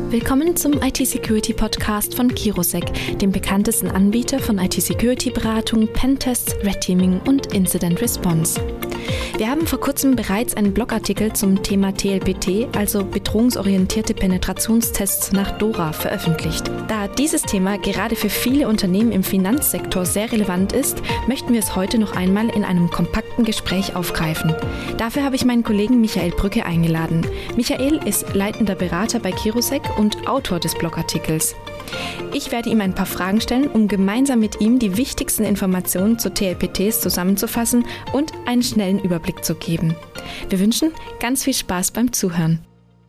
Willkommen zum IT-Security-Podcast von Kirosec, dem bekanntesten Anbieter von IT-Security-Beratung, Pentests, Red Teaming und Incident Response. Wir haben vor kurzem bereits einen Blogartikel zum Thema TLPT, also bedrohungsorientierte Penetrationstests nach DORA, veröffentlicht. Da dieses Thema gerade für viele Unternehmen im Finanzsektor sehr relevant ist, möchten wir es heute noch einmal in einem kompakten Gespräch aufgreifen. Dafür habe ich meinen Kollegen Michael Brücke eingeladen. Michael ist leitender Berater bei Kirosec und Autor des Blogartikels. Ich werde ihm ein paar Fragen stellen, um gemeinsam mit ihm die wichtigsten Informationen zu TLPTs zusammenzufassen und einen schnellen Überblick zu geben. Wir wünschen ganz viel Spaß beim Zuhören.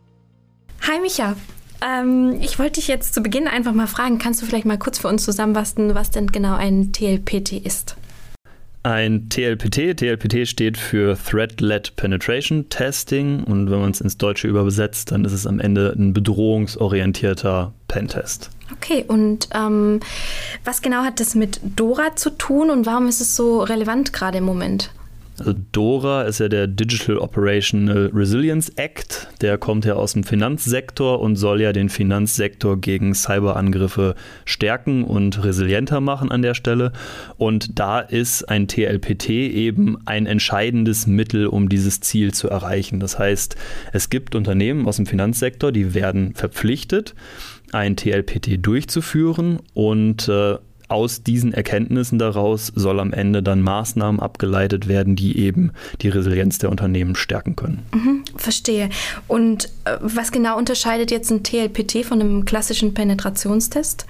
Hi Micha, ich wollte dich jetzt zu Beginn einfach mal fragen, kannst du vielleicht mal kurz für uns zusammenfassen, was denn genau ein TLPT ist? Ein TLPT steht für Threat-Led Penetration Testing und wenn man es ins Deutsche übersetzt, dann ist es am Ende ein bedrohungsorientierter Pentest. Okay, und was genau hat das mit DORA zu tun und warum ist es so relevant gerade im Moment? Also DORA ist ja der Digital Operational Resilience Act, der kommt ja aus dem Finanzsektor und soll ja den Finanzsektor gegen Cyberangriffe stärken und resilienter machen an der Stelle. Und da ist ein TLPT eben ein entscheidendes Mittel, um dieses Ziel zu erreichen. Das heißt, es gibt Unternehmen aus dem Finanzsektor, die werden verpflichtet, ein TLPT durchzuführen und aus diesen Erkenntnissen daraus soll am Ende dann Maßnahmen abgeleitet werden, die eben die Resilienz der Unternehmen stärken können. Verstehe. Und was genau unterscheidet jetzt ein TLPT von einem klassischen Penetrationstest?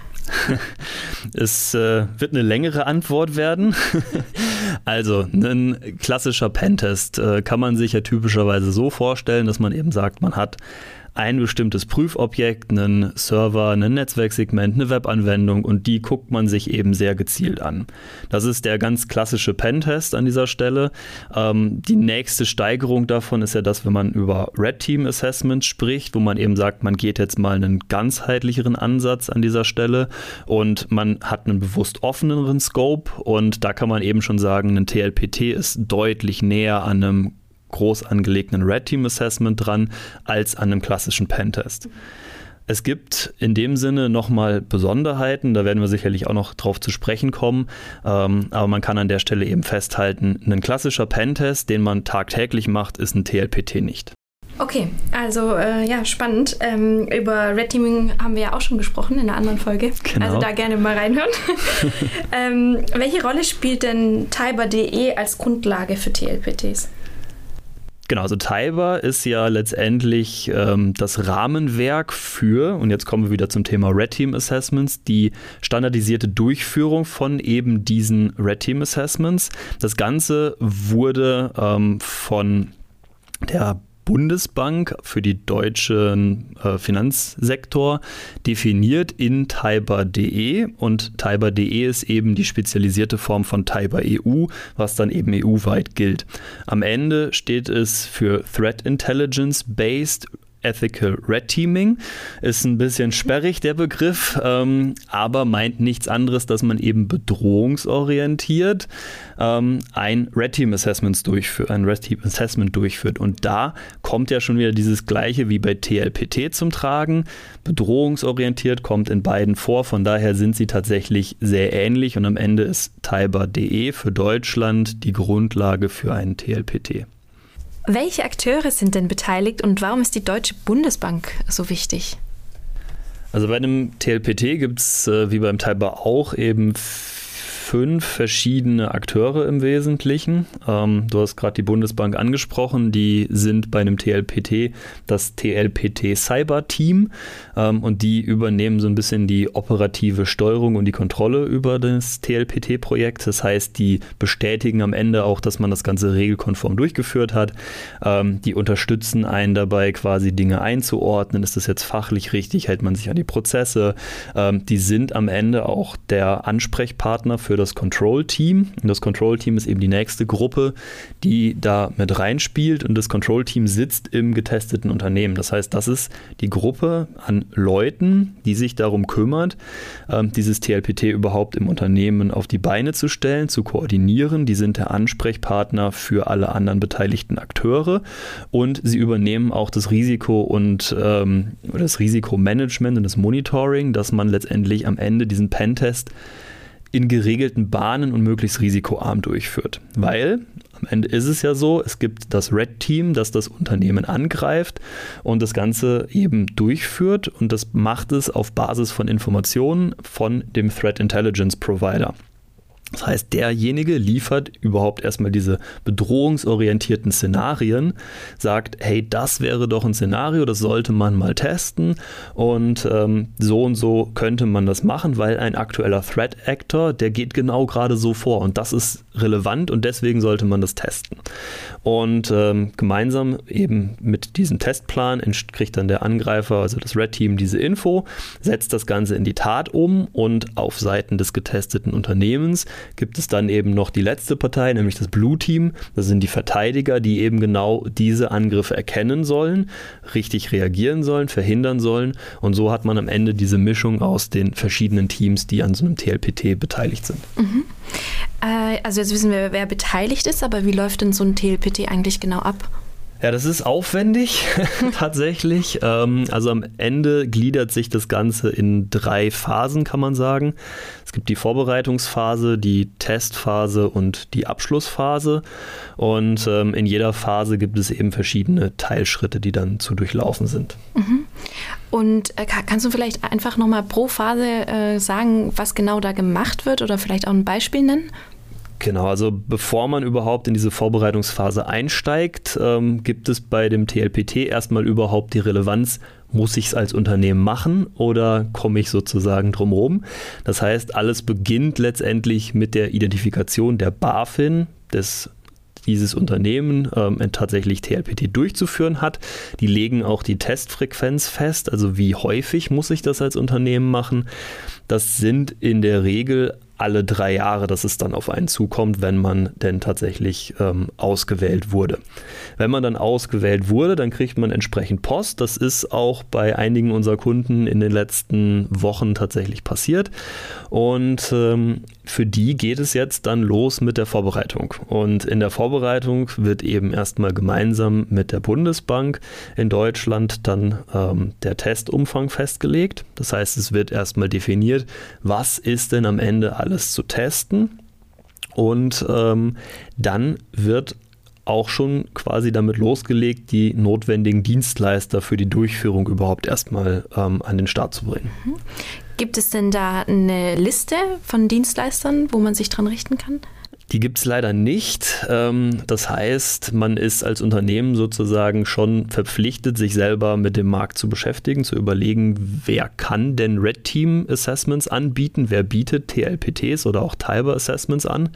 Es wird eine längere Antwort werden. Also ein klassischer Pentest kann man sich ja typischerweise so vorstellen, dass man eben sagt, man hat ein bestimmtes Prüfobjekt, einen Server, ein Netzwerksegment, eine Webanwendung und die guckt man sich eben sehr gezielt an. Das ist der ganz klassische Pentest an dieser Stelle. Die nächste Steigerung davon ist ja das, wenn man über Red Team Assessments spricht, wo man eben sagt, man geht jetzt mal einen ganzheitlicheren Ansatz an dieser Stelle und man hat einen bewusst offeneren Scope und da kann man eben schon sagen, ein TLPT ist deutlich näher an einem groß angelegten Red Team Assessment dran, als an einem klassischen Pentest. Es gibt in dem Sinne nochmal Besonderheiten, da werden wir sicherlich auch noch drauf zu sprechen kommen, aber man kann an der Stelle eben festhalten, ein klassischer Pentest, den man tagtäglich macht, ist ein TLPT nicht. Okay, also spannend. Über Red Teaming haben wir ja auch schon gesprochen in einer anderen Folge. Genau. Also da gerne mal reinhören. Welche Rolle spielt denn Tiber.de als Grundlage für TLPTs? Genau, also Tiber ist ja letztendlich das Rahmenwerk für, und jetzt kommen wir wieder zum Thema Red Team Assessments, die standardisierte Durchführung von eben diesen Red Team Assessments. Das Ganze wurde von der Bundesbank für die deutschen Finanzsektor definiert in Tiber.de und Tiber.de ist eben die spezialisierte Form von Tiber EU, was dann eben EU-weit gilt. Am Ende steht es für Threat Intelligence Based Ethical Red Teaming, ist ein bisschen sperrig der Begriff, aber meint nichts anderes, dass man eben bedrohungsorientiert ein Red Team Assessment durchführt. Und da kommt ja schon wieder dieses Gleiche wie bei TLPT zum Tragen. Bedrohungsorientiert kommt in beiden vor, von daher sind sie tatsächlich sehr ähnlich und am Ende ist Tiber.de für Deutschland die Grundlage für einen TLPT. Welche Akteure sind denn beteiligt und warum ist die Deutsche Bundesbank so wichtig? Also bei einem TLPT gibt es, wie beim Tiber auch, eben 5 verschiedene Akteure im Wesentlichen. Du hast gerade die Bundesbank angesprochen, die sind bei einem TLPT das TLPT Cyber Team und die übernehmen so ein bisschen die operative Steuerung und die Kontrolle über das TLPT-Projekt. Das heißt, die bestätigen am Ende auch, dass man das Ganze regelkonform durchgeführt hat. Die unterstützen einen dabei, quasi Dinge einzuordnen. Ist das jetzt fachlich richtig? Hält man sich an die Prozesse? Die sind am Ende auch der Ansprechpartner für das Control-Team. Und das Control-Team ist eben die nächste Gruppe, die da mit reinspielt. Und das Control-Team sitzt im getesteten Unternehmen. Das heißt, das ist die Gruppe an Leuten, die sich darum kümmert, dieses TLPT überhaupt im Unternehmen auf die Beine zu stellen, zu koordinieren. Die sind der Ansprechpartner für alle anderen beteiligten Akteure und sie übernehmen auch das Risiko und das Risikomanagement und das Monitoring, dass man letztendlich am Ende diesen Pentest in geregelten Bahnen und möglichst risikoarm durchführt. Weil am Ende ist es ja so, es gibt das Red Team, das das Unternehmen angreift und das Ganze eben durchführt und das macht es auf Basis von Informationen von dem Threat Intelligence Provider. Das heißt, derjenige liefert überhaupt erstmal diese bedrohungsorientierten Szenarien, sagt, hey, das wäre doch ein Szenario, das sollte man mal testen und so könnte man das machen, weil ein aktueller Threat Actor, der geht genau gerade so vor und das ist relevant und deswegen sollte man das testen. Und gemeinsam eben mit diesem Testplan kriegt dann der Angreifer, also das Red Team, diese Info, setzt das Ganze in die Tat um und auf Seiten des getesteten Unternehmens gibt es dann eben noch die letzte Partei, nämlich das Blue Team. Das sind die Verteidiger, die eben genau diese Angriffe erkennen sollen, richtig reagieren sollen, verhindern sollen. Und so hat man am Ende diese Mischung aus den verschiedenen Teams, die an so einem TLPT beteiligt sind. Mhm. Also jetzt wissen wir, wer beteiligt ist, aber wie läuft denn so ein TLPT eigentlich genau ab? Ja, das ist aufwendig tatsächlich. Also am Ende gliedert sich das Ganze in 3 Phasen, kann man sagen. Es gibt die Vorbereitungsphase, die Testphase und die Abschlussphase. Und in jeder Phase gibt es eben verschiedene Teilschritte, die dann zu durchlaufen sind. Mhm. Und kannst du vielleicht einfach nochmal pro Phase sagen, was genau da gemacht wird oder vielleicht auch ein Beispiel nennen? Genau, also bevor man überhaupt in diese Vorbereitungsphase einsteigt, gibt es bei dem TLPT erstmal überhaupt die Relevanz, muss ich es als Unternehmen machen oder komme ich sozusagen drumherum? Das heißt, alles beginnt letztendlich mit der Identifikation der BaFin, dieses Unternehmen tatsächlich TLPT durchzuführen hat. Die legen auch die Testfrequenz fest, also wie häufig muss ich das als Unternehmen machen. Das sind in der Regel alle 3 Jahre, dass es dann auf einen zukommt, wenn man denn tatsächlich ausgewählt wurde. Wenn man dann ausgewählt wurde, dann kriegt man entsprechend Post. Das ist auch bei einigen unserer Kunden in den letzten Wochen tatsächlich passiert. Und für die geht es jetzt dann los mit der Vorbereitung. Und in der Vorbereitung wird eben erstmal gemeinsam mit der Bundesbank in Deutschland dann der Testumfang festgelegt. Das heißt, es wird erstmal definiert, was ist denn am Ende alles zu testen. Und dann wird auch schon quasi damit losgelegt, die notwendigen Dienstleister für die Durchführung überhaupt erstmal an den Start zu bringen. Gibt es denn da eine Liste von Dienstleistern, wo man sich dran richten kann? Die gibt es leider nicht. Das heißt, man ist als Unternehmen sozusagen schon verpflichtet, sich selber mit dem Markt zu beschäftigen, zu überlegen, wer kann denn Red Team Assessments anbieten, wer bietet TLPTs oder auch Cyber Assessments an.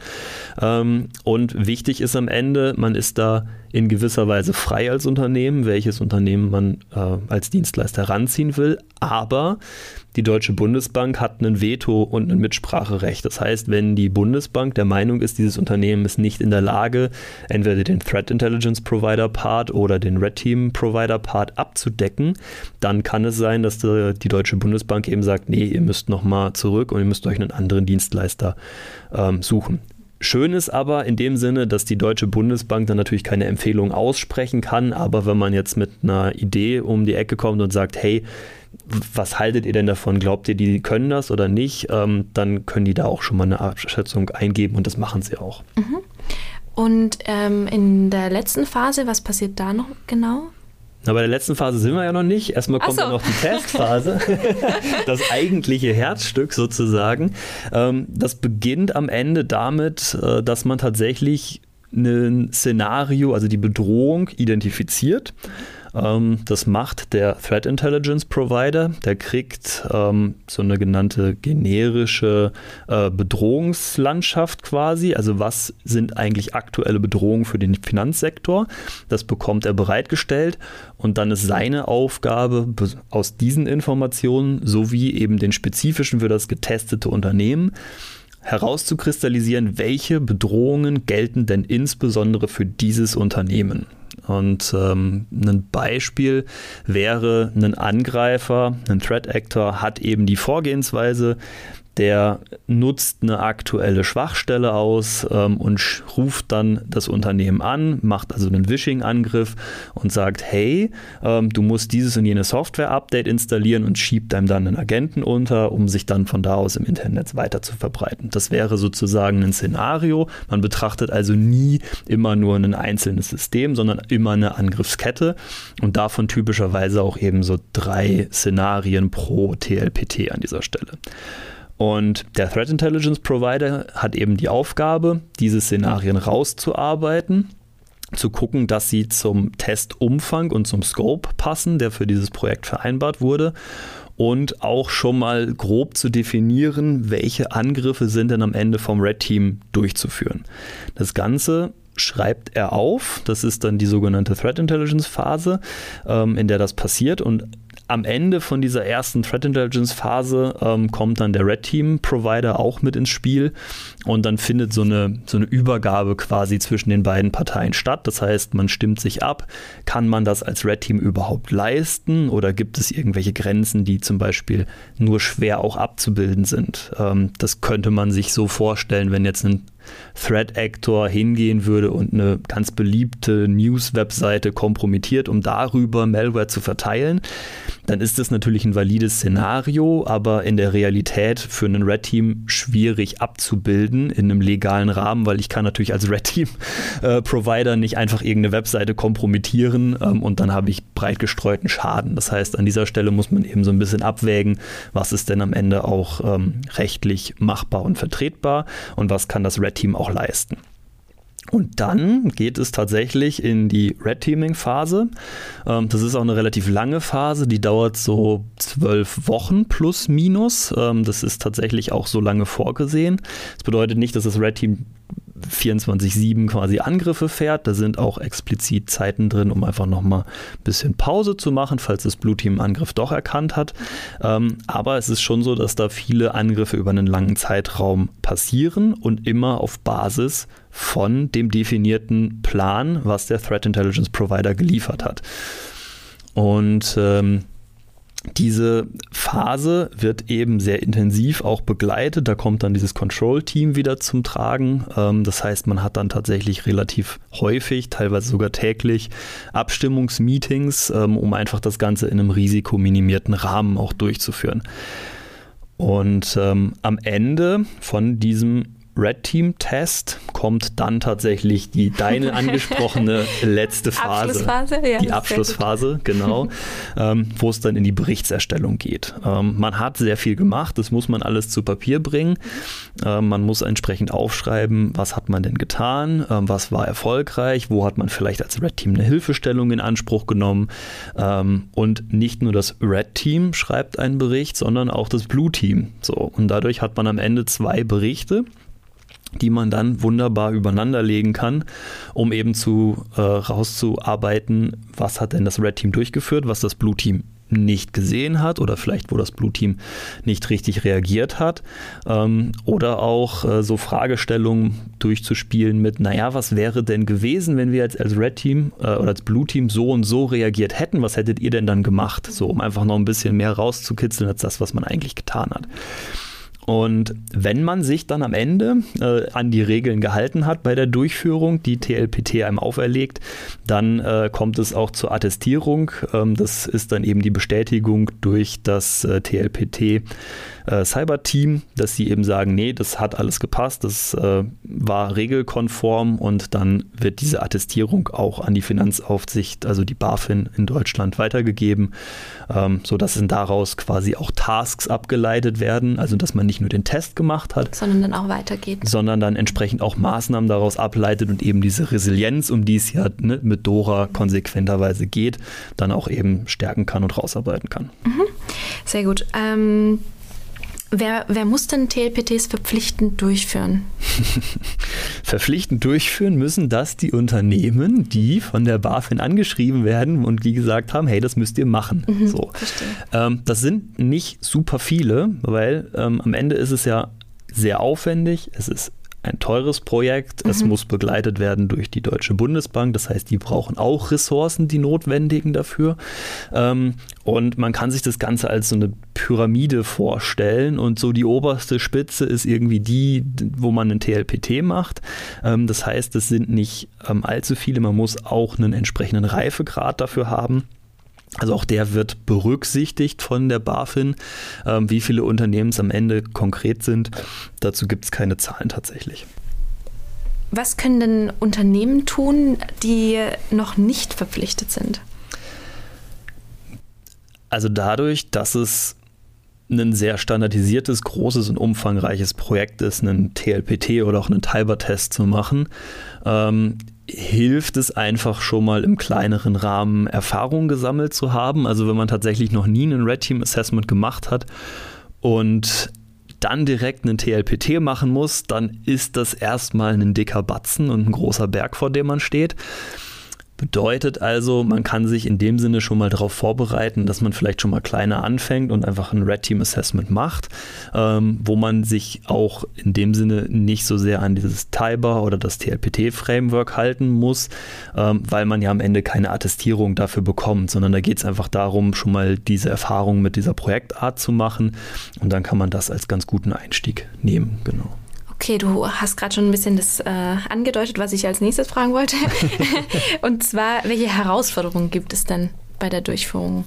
Und wichtig ist am Ende, man ist da in gewisser Weise frei als Unternehmen, welches Unternehmen man als Dienstleister ranziehen will, aber die Deutsche Bundesbank hat ein Veto und ein Mitspracherecht. Das heißt, wenn die Bundesbank der Meinung ist, dieses Unternehmen ist nicht in der Lage, entweder den Threat Intelligence Provider Part oder den Red Team Provider Part abzudecken, dann kann es sein, dass die Deutsche Bundesbank eben sagt, nee, ihr müsst nochmal zurück und ihr müsst euch einen anderen Dienstleister suchen. Schön ist aber in dem Sinne, dass die Deutsche Bundesbank dann natürlich keine Empfehlung aussprechen kann, aber wenn man jetzt mit einer Idee um die Ecke kommt und sagt, hey, was haltet ihr denn davon? Glaubt ihr, die können das oder nicht? Dann können die da auch schon mal eine Abschätzung eingeben und das machen sie auch. Mhm. Und in der letzten Phase, was passiert da noch genau? Na, bei der letzten Phase sind wir ja noch nicht. Erstmal kommt ja noch die Testphase, das eigentliche Herzstück sozusagen. Das beginnt am Ende damit, dass man tatsächlich ein Szenario, also die Bedrohung identifiziert. Das macht der Threat Intelligence Provider. Der kriegt so eine genannte generische Bedrohungslandschaft quasi. Also was sind eigentlich aktuelle Bedrohungen für den Finanzsektor? Das bekommt er bereitgestellt und dann ist seine Aufgabe, aus diesen Informationen sowie eben den spezifischen für das getestete Unternehmen herauszukristallisieren, welche Bedrohungen gelten denn insbesondere für dieses Unternehmen. Und ein Beispiel wäre, ein Angreifer, ein Threat Actor hat eben die Vorgehensweise, der nutzt eine aktuelle Schwachstelle aus und ruft dann das Unternehmen an, macht also einen Phishing-Angriff und sagt, hey, du musst dieses und jenes Software-Update installieren und schiebt einem dann einen Agenten unter, um sich dann von da aus im Internet weiter zu verbreiten. Das wäre sozusagen ein Szenario. Man betrachtet also nie immer nur ein einzelnes System, sondern immer eine Angriffskette und davon typischerweise auch eben so 3 Szenarien pro TLPT an dieser Stelle. Und der Threat Intelligence Provider hat eben die Aufgabe, diese Szenarien rauszuarbeiten, zu gucken, dass sie zum Testumfang und zum Scope passen, der für dieses Projekt vereinbart wurde. Und auch schon mal grob zu definieren, welche Angriffe sind denn am Ende vom Red Team durchzuführen. Das Ganze schreibt er auf. Das ist dann die sogenannte Threat Intelligence Phase, in der das passiert. Und am Ende von dieser ersten Threat Intelligence Phase kommt dann der Red Team Provider auch mit ins Spiel und dann findet so eine Übergabe quasi zwischen den beiden Parteien statt. Das heißt, man stimmt sich ab, kann man das als Red Team überhaupt leisten oder gibt es irgendwelche Grenzen, die zum Beispiel nur schwer auch abzubilden sind. Das könnte man sich so vorstellen, wenn jetzt ein Threat Actor hingehen würde und eine ganz beliebte News-Webseite kompromittiert, um darüber Malware zu verteilen, dann ist das natürlich ein valides Szenario, aber in der Realität für einen Red Team schwierig abzubilden in einem legalen Rahmen, weil ich kann natürlich als Red Team Provider nicht einfach irgendeine Webseite kompromittieren und dann habe ich breit gestreuten Schaden. Das heißt, an dieser Stelle muss man eben so ein bisschen abwägen, was ist denn am Ende auch rechtlich machbar und vertretbar und was kann das Red Team auch leisten. Und dann geht es tatsächlich in die Red Teaming Phase. Das ist auch eine relativ lange Phase, die dauert so 12 Wochen plus minus. Das ist tatsächlich auch so lange vorgesehen. Das bedeutet nicht, dass das Red Team 24/7 quasi Angriffe fährt. Da sind auch explizit Zeiten drin, um einfach nochmal ein bisschen Pause zu machen, falls das Blue Team einen Angriff doch erkannt hat. Aber es ist schon so, dass da viele Angriffe über einen langen Zeitraum passieren und immer auf Basis von dem definierten Plan, was der Threat Intelligence Provider geliefert hat. Und diese Phase wird eben sehr intensiv auch begleitet. Da kommt dann dieses Control-Team wieder zum Tragen. Das heißt, man hat dann tatsächlich relativ häufig, teilweise sogar täglich, Abstimmungsmeetings, um einfach das Ganze in einem risikominimierten Rahmen auch durchzuführen. Und am Ende von diesem Red Team Test kommt dann tatsächlich die deine angesprochene letzte Phase. Abschlussphase? Ja, die Abschlussphase, genau, wo es dann in die Berichtserstellung geht. Man hat sehr viel gemacht, das muss man alles zu Papier bringen. Man muss entsprechend aufschreiben, was hat man denn getan, was war erfolgreich, wo hat man vielleicht als Red Team eine Hilfestellung in Anspruch genommen. Und nicht nur das Red Team schreibt einen Bericht, sondern auch das Blue Team. So, und dadurch hat man am Ende 2 Berichte, die man dann wunderbar übereinander legen kann, um eben rauszuarbeiten, was hat denn das Red Team durchgeführt, was das Blue Team nicht gesehen hat oder vielleicht wo das Blue Team nicht richtig reagiert hat, oder auch so Fragestellungen durchzuspielen mit, naja, was wäre denn gewesen, wenn wir jetzt als Red Team oder als Blue Team so und so reagiert hätten, was hättet ihr denn dann gemacht, so um einfach noch ein bisschen mehr rauszukitzeln als das, was man eigentlich getan hat. Und wenn man sich dann am Ende an die Regeln gehalten hat bei der Durchführung, die TLPT einem auferlegt, dann kommt es auch zur Attestierung. Das ist dann eben die Bestätigung durch das TLPT Cyber-Team, dass sie eben sagen, nee, das hat alles gepasst, das war regelkonform und dann wird diese Attestierung auch an die Finanzaufsicht, also die BaFin in Deutschland weitergegeben, sodass daraus quasi auch Tasks abgeleitet werden, also dass man nicht nur den Test gemacht hat, sondern dann auch weitergeht. Sondern dann entsprechend auch Maßnahmen daraus ableitet und eben diese Resilienz, um die es ja mit Dora konsequenterweise geht, dann auch eben stärken kann und rausarbeiten kann. Sehr gut. Wer muss denn TLPTs verpflichtend durchführen? Verpflichtend durchführen müssen das die Unternehmen, die von der BaFin angeschrieben werden und die gesagt haben, hey, das müsst ihr machen. So. Verstehe. Das sind nicht super viele, weil am Ende ist es ja sehr aufwendig, es ist ein teures Projekt, es muss begleitet werden durch die Deutsche Bundesbank, das heißt, die brauchen auch Ressourcen, die notwendigen dafür. Und man kann sich das Ganze als so eine Pyramide vorstellen und so die oberste Spitze ist irgendwie die, wo man einen TLPT macht. Das heißt, es sind nicht allzu viele, man muss auch einen entsprechenden Reifegrad dafür haben. Also auch der wird berücksichtigt von der BaFin. Wie viele Unternehmen es am Ende konkret sind, dazu gibt es keine Zahlen tatsächlich. Was können denn Unternehmen tun, die noch nicht verpflichtet sind? Also dadurch, dass es ein sehr standardisiertes, großes und umfangreiches Projekt ist, einen TLPT oder auch einen Taiber-Test zu machen, hilft es einfach schon mal im kleineren Rahmen Erfahrung gesammelt zu haben. Also wenn man tatsächlich noch nie einen Red Team Assessment gemacht hat und dann direkt einen TLPT machen muss, dann ist das erstmal ein dicker Batzen und ein großer Berg, vor dem man steht. Bedeutet also, man kann sich in dem Sinne schon mal darauf vorbereiten, dass man vielleicht schon mal kleiner anfängt und einfach ein Red Team Assessment macht, wo man sich auch in dem Sinne nicht so sehr an dieses Taiber oder das TLPT-Framework halten muss, weil man ja am Ende keine Attestierung dafür bekommt, sondern da geht es einfach darum, schon mal diese Erfahrung mit dieser Projektart zu machen und dann kann man das als ganz guten Einstieg nehmen, genau. Okay, du hast gerade schon ein bisschen das angedeutet, was ich als nächstes fragen wollte. Und zwar, welche Herausforderungen gibt es denn bei der Durchführung?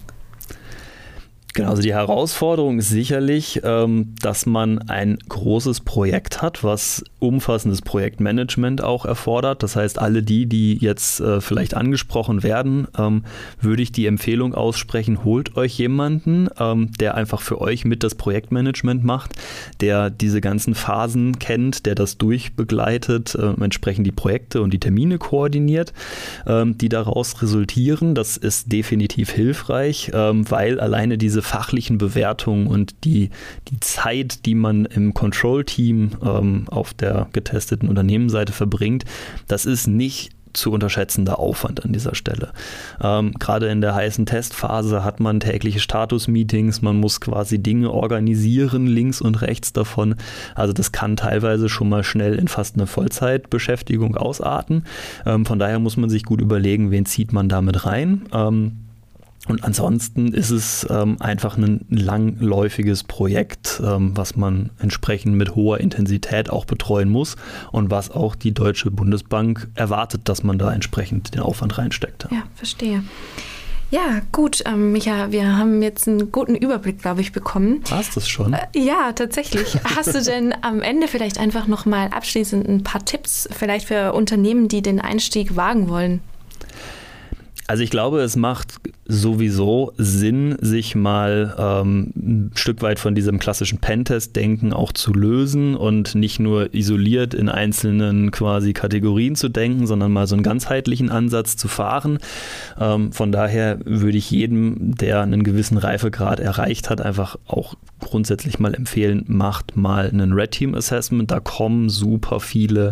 Genau, also die Herausforderung ist sicherlich, dass man ein großes Projekt hat, was umfassendes Projektmanagement auch erfordert. Das heißt, alle die jetzt vielleicht angesprochen werden, würde ich die Empfehlung aussprechen, holt euch jemanden, der einfach für euch mit das Projektmanagement macht, der diese ganzen Phasen kennt, der das durchbegleitet, entsprechend die Projekte und die Termine koordiniert, die daraus resultieren. Das ist definitiv hilfreich, weil alleine diese fachlichen Bewertungen und die Zeit, die man im Control-Team auf der getesteten Unternehmensseite verbringt, das ist nicht zu unterschätzender Aufwand an dieser Stelle. Gerade in der heißen Testphase hat man tägliche Status-Meetings, man muss quasi Dinge organisieren, links und rechts davon. Also das kann teilweise schon mal schnell in fast eine Vollzeitbeschäftigung ausarten. Von daher muss man sich gut überlegen, wen zieht man damit rein. Und ansonsten ist es einfach ein langläufiges Projekt, was man entsprechend mit hoher Intensität auch betreuen muss und was auch die Deutsche Bundesbank erwartet, dass man da entsprechend den Aufwand reinsteckt. Ja, verstehe. Ja, gut, Micha, wir haben jetzt einen guten Überblick, glaube ich, bekommen. Hast du es schon? Ja, tatsächlich. Hast du denn am Ende vielleicht einfach nochmal abschließend ein paar Tipps, vielleicht für Unternehmen, die den Einstieg wagen wollen? Also ich glaube, es macht sowieso Sinn, sich mal ein Stück weit von diesem klassischen Pentest-Denken auch zu lösen und nicht nur isoliert in einzelnen quasi Kategorien zu denken, sondern mal so einen ganzheitlichen Ansatz zu fahren. Von daher würde ich jedem, der einen gewissen Reifegrad erreicht hat, einfach auch grundsätzlich mal empfehlen, macht mal einen Red Team Assessment. Da kommen super viele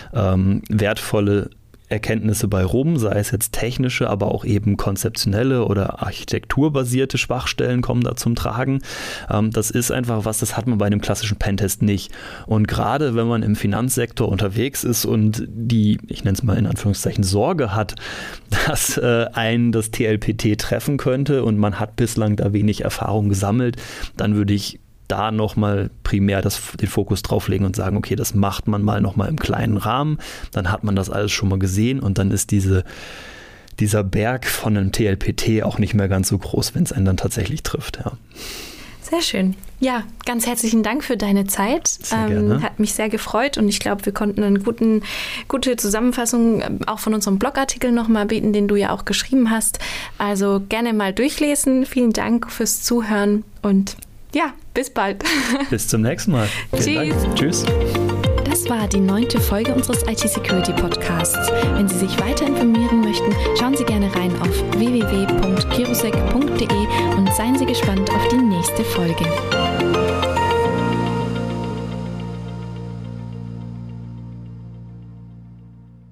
wertvolle Erkenntnisse bei rum, sei es jetzt technische, aber auch eben konzeptionelle oder architekturbasierte Schwachstellen kommen da zum Tragen. Das ist einfach was, das hat man bei einem klassischen Pentest nicht. Und gerade wenn man im Finanzsektor unterwegs ist und die, ich nenne es mal in Anführungszeichen, Sorge hat, dass einen das TLPT treffen könnte und man hat bislang da wenig Erfahrung gesammelt, dann würde ich da nochmal primär den Fokus drauf legen und sagen, okay, das macht man mal nochmal im kleinen Rahmen, dann hat man das alles schon mal gesehen und dann ist dieser Berg von einem TLPT auch nicht mehr ganz so groß, wenn es einen dann tatsächlich trifft. Ja. Sehr schön. Ja, ganz herzlichen Dank für deine Zeit. Sehr gerne. Hat mich sehr gefreut und ich glaube, wir konnten eine gute Zusammenfassung auch von unserem Blogartikel nochmal bieten, den du ja auch geschrieben hast. Also gerne mal durchlesen. Vielen Dank fürs Zuhören und ja, bis bald. Bis zum nächsten Mal. Vielen Dank. Tschüss. Das war die 9. Folge unseres IT-Security-Podcasts. Wenn Sie sich weiter informieren möchten, schauen Sie gerne rein auf www.kirosec.de und seien Sie gespannt auf die nächste Folge.